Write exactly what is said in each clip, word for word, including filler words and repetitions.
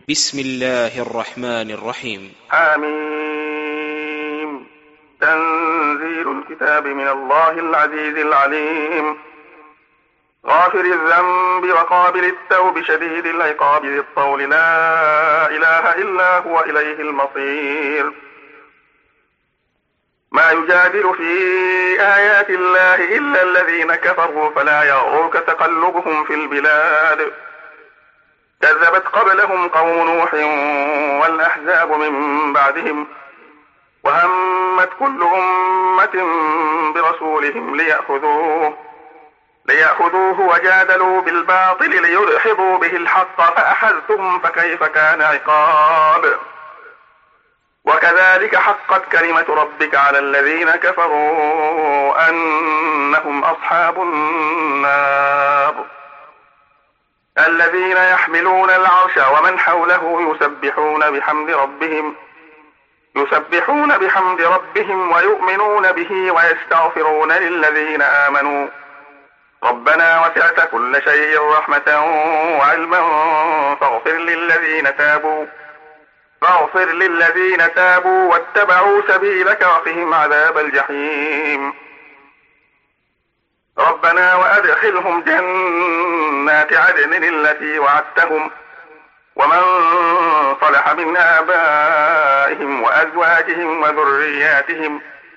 بسم الله الرحمن الرحيم. حميم. تنزيل الكتاب من الله العزيز العليم، غافر الذنب وقابل التوب شديد العقاب ذي الطول، لا إله إلا هو إليه المصير. ما يجادل في آيات الله إلا الذين كفروا فلا يغرك تقلبهم في البلاد. كذبت قبلهم قوم نوح والأحزاب من بعدهم، وهمت كل أمة برسولهم ليأخذوه ليأخذوه وجادلوا بالباطل ليدحضوا به الحق فأخذتهم فكيف كان عقاب. وكذلك حقت كلمة ربك على الذين كفروا أنهم أصحاب النار. الذين يحملون العرش ومن حوله يسبحون بحمد ربهم يسبحون بحمد ربهم ويؤمنون به ويستغفرون للذين آمنوا ربنا وسعت كل شيء رحمة وعلما فاغفر للذين تابوا فاغفر للذين تابوا واتبعوا سبيلك وقهم عذاب الجحيم. ربنا وأدخلهم جنات عدن التي وعدتهم ومن صلح من آبائهم وأزواجهم وذرياتهم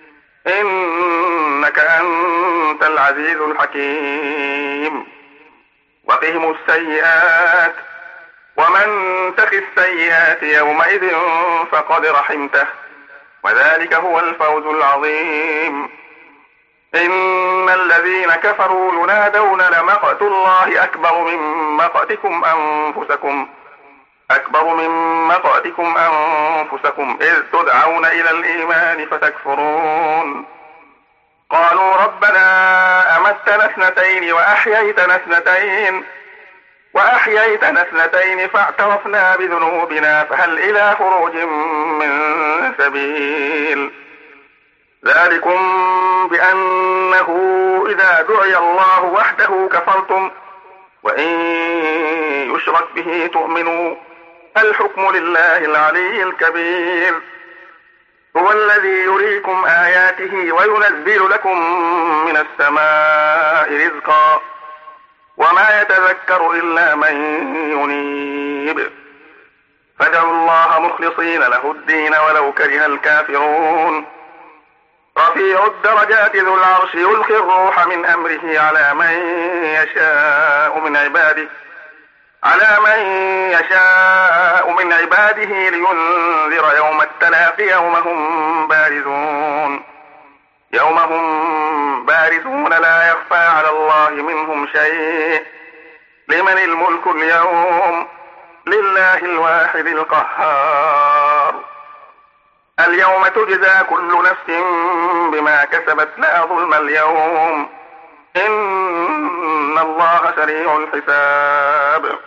إنك أنت العزيز الحكيم. وقهم السيئات ومن تق السيئات يومئذ فقد رحمته وذلك هو الفوز العظيم. إن الذين كفروا ينادون لمقت الله أكبر من مقتكم أنفسكم أكبر من مقتكم أنفسكم إذ تدعون إلى الإيمان فتكفرون. قالوا ربنا أمتنا اثنتين وأحييتنا اثنتين وأحييتنا اثنتين فاعترفنا بذنوبنا فهل إلى خروج من سبيل. ذلكم بأنه إذا دعي الله وحده كفرتم وإن يشرك به تؤمنوا. الحكم لله العلي الكبير. هو الذي يريكم آياته وينزل لكم من السماء رزقا وما يتذكر إلا من ينيب. فادعوا الله مخلصين له الدين ولو كره الكافرون. رفيع الدرجات ذو العرش يلقي الروح من أمره على من يشاء من عباده على من يشاء من عباده لينذر يوم التلاق يوم هم بارزون يوم هم بارزون لا يخفى على الله منهم شيء. لمن الملك اليوم؟ لله الواحد القهار. اليوم تجزى كل نفس بما كسبت لا ظلم اليوم إن الله سريع الحساب.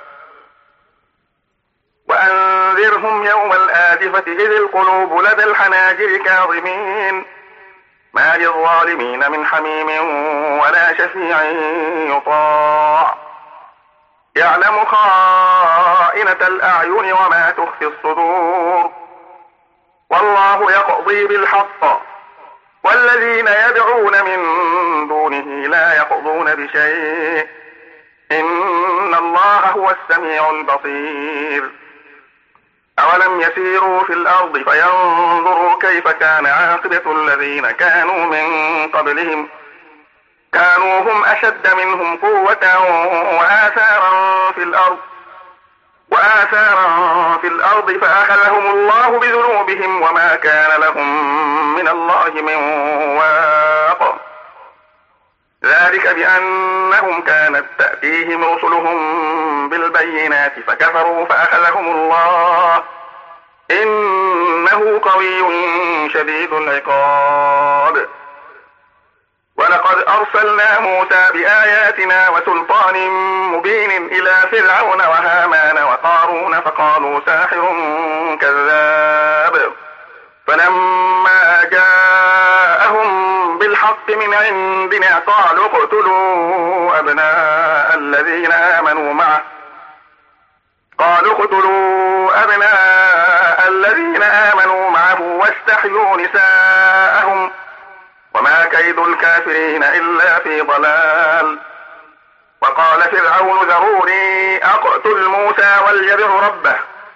وأنذرهم يوم الآزفة إذ القلوب لدى الحناجر كاظمين ما للظالمين من حميم ولا شفيع يطاع. يعلم خائنة الأعين وما تخفي الصدور والله يقضي بالحق والذين يدعون من دونه لا يقضون بشيء إن الله هو السميع البصير. أولم يسيروا في الأرض فينظروا كيف كان عاقبة الذين كانوا من قبلهم كانوا هم أشد منهم قوة وآثارا في الأرض وآثارا في الأرض فأخذهم الله بذنوبهم وما كان لهم من الله من واق. ذلك بأنهم كانت تأتيهم رسلهم بالبينات فكفروا فأخذهم الله إنه قوي شديد العقاب. ولقد أرسلنا موسى بآياتنا وسلطان مبين إلى فرعون وهامان وقارون فقالوا ساحر كذاب. فلما جاءهم بالحق من عندنا قالوا اقتلوا أبناء الذين آمنوا معه قالوا اقتلوا الكافرين إلا في ضلال. وقال فرعون ذروني أقتل موسى وليدع ربه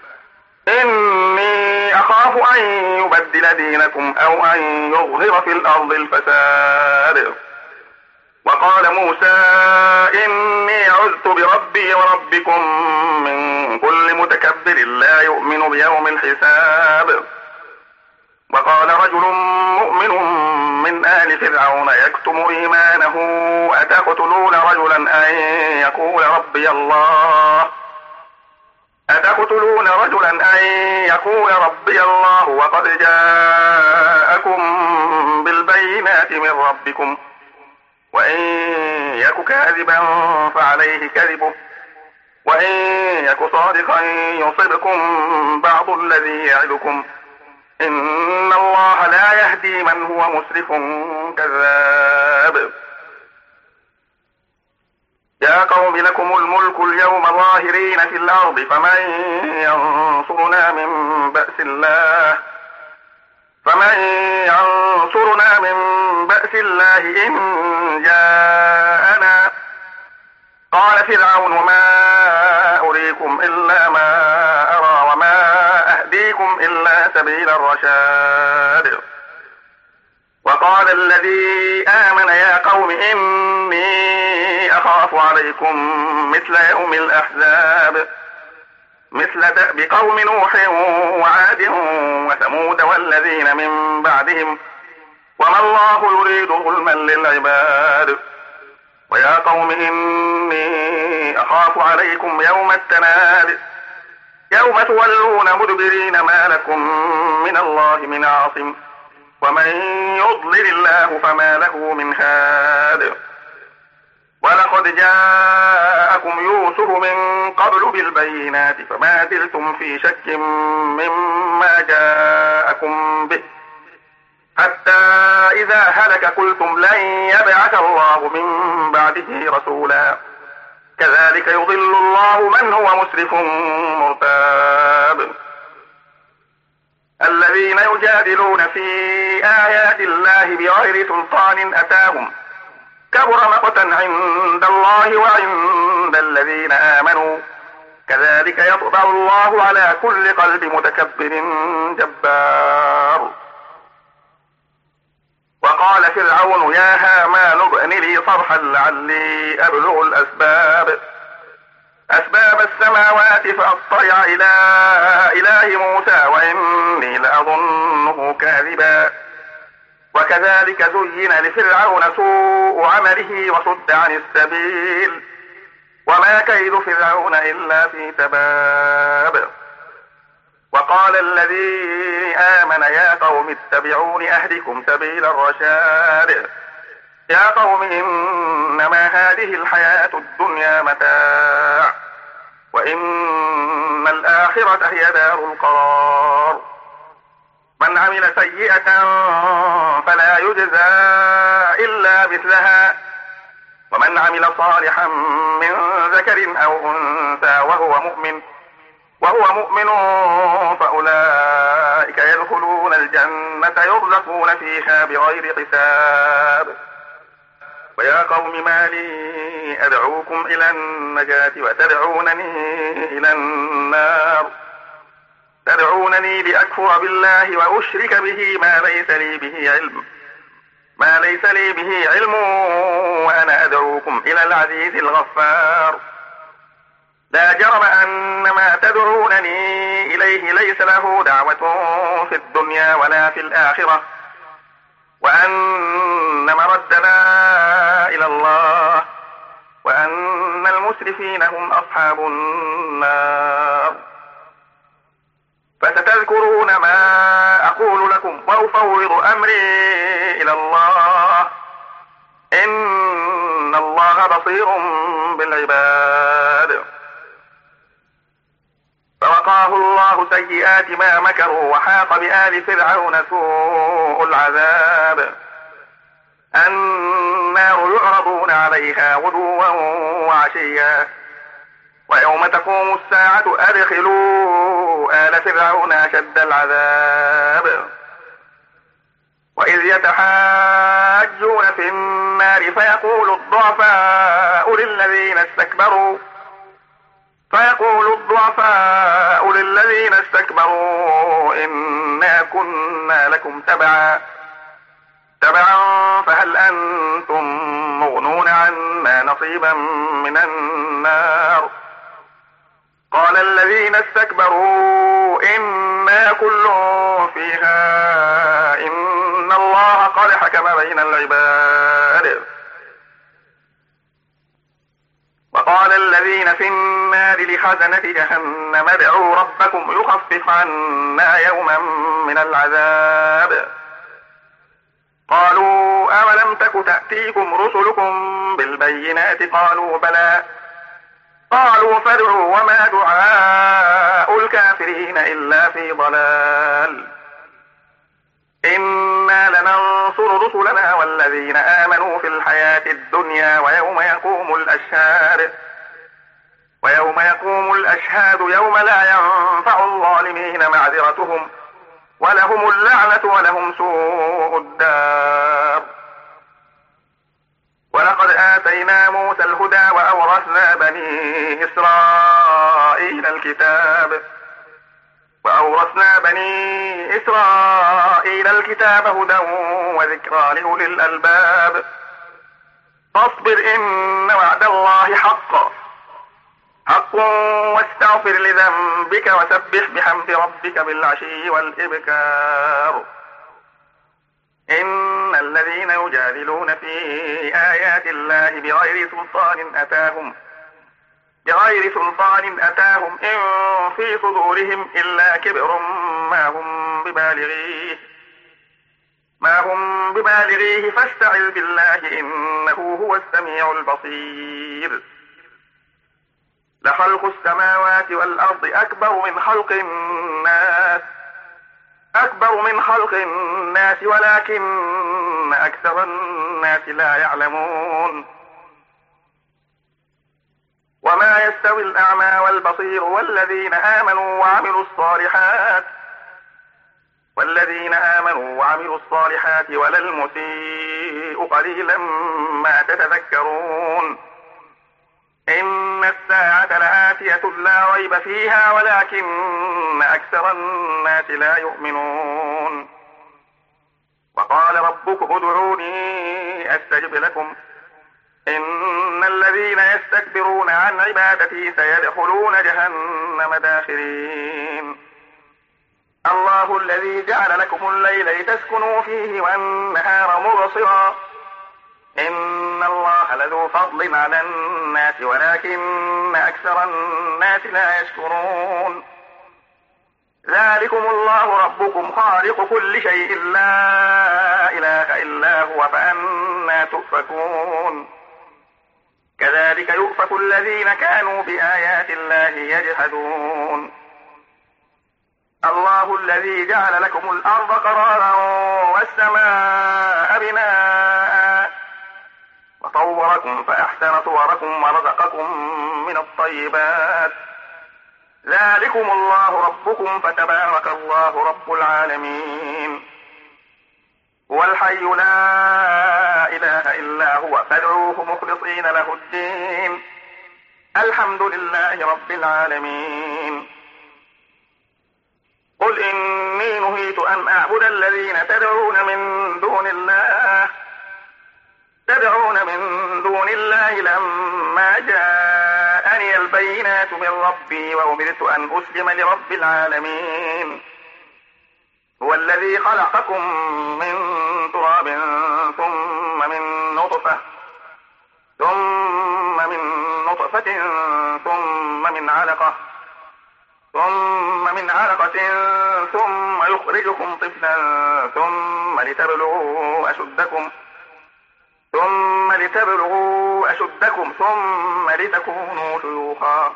إني أخاف أن يبدل دينكم أو أن يظهر في الأرض الفساد. وقال موسى إني عذت بربي وربكم من كل متكبر لا يؤمن بيوم الحساب. وقال رجل مؤمن من آل فرعون يكتم إيمانه أتقتلون رجلا أن يقول ربي الله أتقتلون رجلا أن يقول ربي الله وقد جاءكم بالبينات من ربكم وإن يك كاذبا فعليه كذبه وإن يك صادقا يصبكم بعض الذي يعدكم إن الله لا يهدي من هو مسرف كذاب. يا قوم لكم الملك اليوم ظاهرين في الأرض فمن ينصرنا من بأس الله فمن ينصرنا من بأس الله إن جاءنا. قال فرعون ما أريكم إلا ما أرى وما أهديكم إلا سبيل الرشاد. وقال الذي آمن يا قوم إني أخاف عليكم مثل يوم الأحزاب مثل دأب قوم نوح وعاد وثمود والذين من بعدهم وما الله يريد ظلما للعباد. ويا قوم إني أخاف عليكم يوم التناد يوم تولون مدبرين ما لكم من الله من عاصم ومن يضلل الله فما له من هاد. ولقد جاءكم يوسف من قبل بالبينات فما زلتم في شك مما جاءكم به حتى إذا هلك قلتم لن يبعث الله من بعده رسولا كذلك يضل الله من هو مسرف مرتاب. الذين يجادلون في آيات الله بغير سلطان أتاهم كبر مقتا عند الله وعند الذين آمنوا كذلك يطبع الله على كل قلب متكبر جبار. وقال فرعون يا هامان ابن لي صرحا لعلي أبلغ الأسباب أسباب السماوات فأطلع إلى إله موسى وإني لأظنه كاذبا. وكذلك زين لفرعون سوء عمله وصد عن السبيل وما كيد فرعون إلا في تباب. وقال الذي آمن يا قوم اتبعون أهدكم سبيل الرشاد. يا قوم إنما هذه الحياة الدنيا متاع وإن الآخرة هي دار القرار. من عمل سيئة فلا يجزى إلا مثلها ومن عمل صالحا من ذكر أو أنثى وهو مؤمن وهو مؤمن فأولئك يدخلون الجنة يرزقون فيها بغير حساب. ويا قوم ما لي أدعوكم إلى النجاة وتدعونني إلى النار تدعونني لأكفر بالله وأشرك به ما ليس لي به علم ما ليس لي به علم وأنا أدعوكم إلى العزيز الغفار. لا جرم أن ما تدعونني إليه ليس له دعوة في الدنيا ولا في الآخرة وأن مردنا إلى الله وأن المسرفين هم أصحاب النار. فستذكرون ما أقول لكم وأفوض أمري إلى الله إن الله بصير بالعباد. فوقاه الله سيئات ما مكروا وحاق بآل فرعون سوء العذاب. النار يعرضون عليها غدوا وعشيا ويوم تقوم الساعة أدخلوا آل فرعون أشد العذاب. وإذ يتحاجون يلجون في النار فيقول الضعفاء للذين استكبروا فيقول الضعفاء للذين استكبروا إنا كنا لكم تبعا تبعا فهل أنتم مغنون عنا نصيبا من النار قال الذين استكبروا إنا كل فيها إن الله قد حكم بين العباد وقال الذين في النار لخزنة جهنم ادعوا ربكم يخفف عنا يوما من العذاب قالوا أولم تك تأتيكم رسلكم بالبينات قالوا بلى قالوا فادعوا وما دعاء الكافرين إلا في ضلال إنا لننصر رسلنا والذين آمنوا في الحياة الدنيا ويوم يقوم الأشهاد ويوم يقوم الأشهاد يوم لا ينفع الظالمين معذرتهم ولهم اللعنة ولهم سوء الدار ولقد آتينا موسى الهدى وأورثنا بني إسرائيل الكتاب وأورثنا بني إسرائيل الكتاب هدى وذكرى لأولي الألباب فاصبر إن وعد الله حق حق واستغفر لذنبك وسبح بحمد ربك بالعشي والإبكار إن الذين يجادلون في آيات الله بغير سلطان أتاهم بغير سلطان أتاهم إن في صدورهم إلا كبر ما هم ببالغيه ما هم ببالغيه فاستعذ بالله إنه هو السميع البصير لخلق السماوات والأرض أكبر من خلق الناس أكبر من خلق الناس ولكن أكثر الناس لا يعلمون وما يستوي الأعمى والبصير والذين آمنوا وعملوا الصالحات والذين آمنوا وعملوا الصالحات ولا المسيء قليلا ما تتذكرون إن الساعة لآتية لا ريب فيها ولكن أكثر الناس لا يؤمنون وقال ربكم ادعوني أستجب لكم إن الذين يستكبرون عن عبادتي سيدخلون جهنم داخرين الله الذي جعل لكم الليل لتسكنوا فيه والنهار مبصرا إن الله لذو فضل على الناس ولكن أكثر الناس لا يشكرون ذلكم الله ربكم خالق كل شيء لا إله إلا هو فأنى تؤفكون كذلك يؤفك الذين كانوا بآيات الله يجحدون الله الذي جعل لكم الأرض قرارا والسماء بناء وطوركم فأحسن صوركم ورزقكم من الطيبات ذلكم الله ربكم فتبارك الله رب العالمين هو الحي لا إله إلا هو فادعوه مخلصين له الدين الحمد لله رب العالمين قل إني نهيت أن أعبد الذين تدعون من دون الله تدعون من دون الله لما جاءني البينات من ربي وأمرت أن أسلم لرب العالمين هو الذي خلقكم من تراب ثم من نطفة ثم من نطفة ثم من علقة ثم من علقة ثم يخرجكم طفلا ثم لتبلغوا أشدكم ثم لتبلغوا أشدكم ثم لتكونوا شيوخا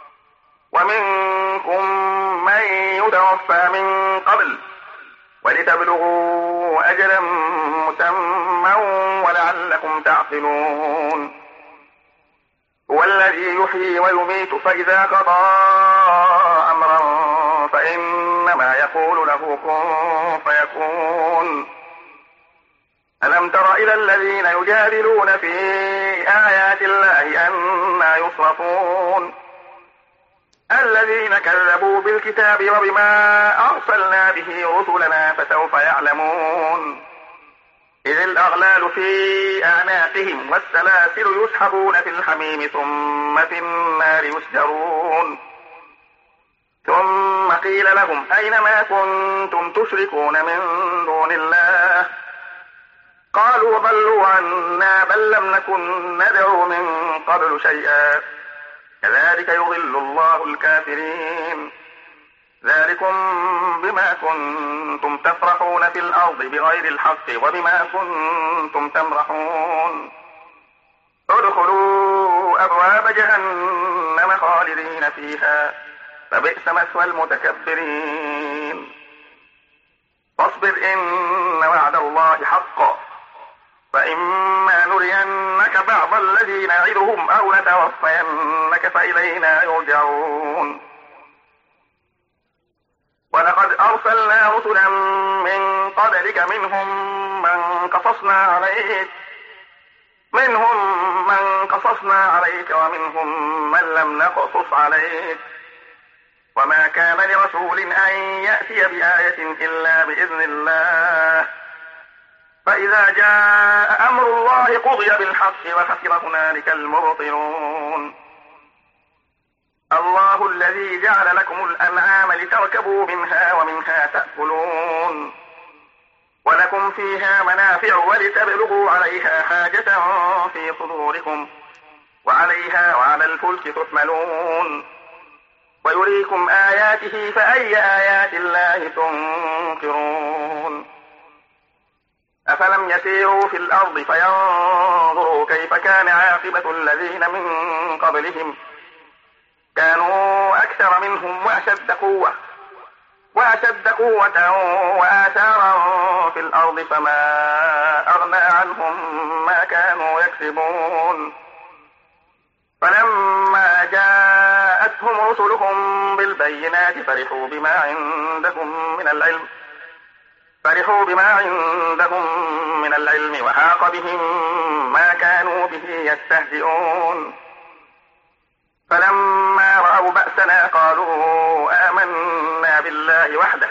ومنكم من يتوفى من قبل ولتبلغوا أجلا مسمى ولعلكم تعقلون هو الذي يحيي ويميت فإذا قضى أمرا فإنما يقول له كن فيكون ألم تر إلى الذين يجادلون في آيات الله أنى يصرفون الذين كذبوا بالكتاب وبما أرسلنا به رسلنا فسوف يعلمون إذ الأغلال في أعناقهم والسلاسل يسحبون في الحميم ثم في النار يسجرون ثم قيل لهم أين ما كنتم تشركون من دون الله قالوا ضلوا عنا بل لم نكن ندعو من قبل شيئا كذلك يضل الله الكافرين ذلكم بما كنتم تفرحون في الأرض بغير الحق وبما كنتم تمرحون ادخلوا أبواب جهنم خالدين فيها فبئس مثوى المتكبرين فاصبر إن وعد الله حق فإما نرينك بعض الذي نعدهم أو نتوفينك فإلينا يرجعون ولقد أرسلنا رسلا من قبلك منهم من قصصنا عليك منهم من قصصنا عليك ومنهم من لم نقصص عليك وما كان لرسول أن يأتي بآية إلا بإذن الله فإذا جاء أمر الله قضي بالحق وخسر هنالك المبطلون الله الذي جعل لكم الأنعام لتركبوا منها ومنها تأكلون ولكم فيها منافع ولتبلغوا عليها حاجة في صدوركم وعليها وعلى الفلك تحملون ويريكم آياته فأي آيات الله تنكرون أفلم يسيروا في الأرض فينظروا كيف كان عاقبة الذين من قبلهم كانوا أكثر منهم وأشد قوة وأشد قوة وآثارا في الأرض فما أغنى عنهم ما كانوا يكسبون فلما جاءتهم رسلهم بالبينات فرحوا بما عندهم من العلم فرحوا بما عندهم من العلم وحاق بهم ما كانوا به يستهزئون فلما رأوا بأسنا قالوا آمنا بالله وحده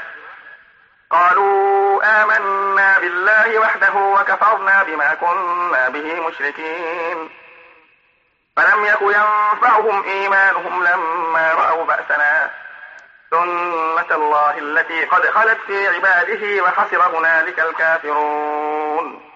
قالوا آمنا بالله وحده وكفرنا بما كنا به مشركين فلم يك ينفعهم إيمانهم لما رأوا بأسنا سنة الله التي قد خلت في عباده وخسر هنالك الكافرون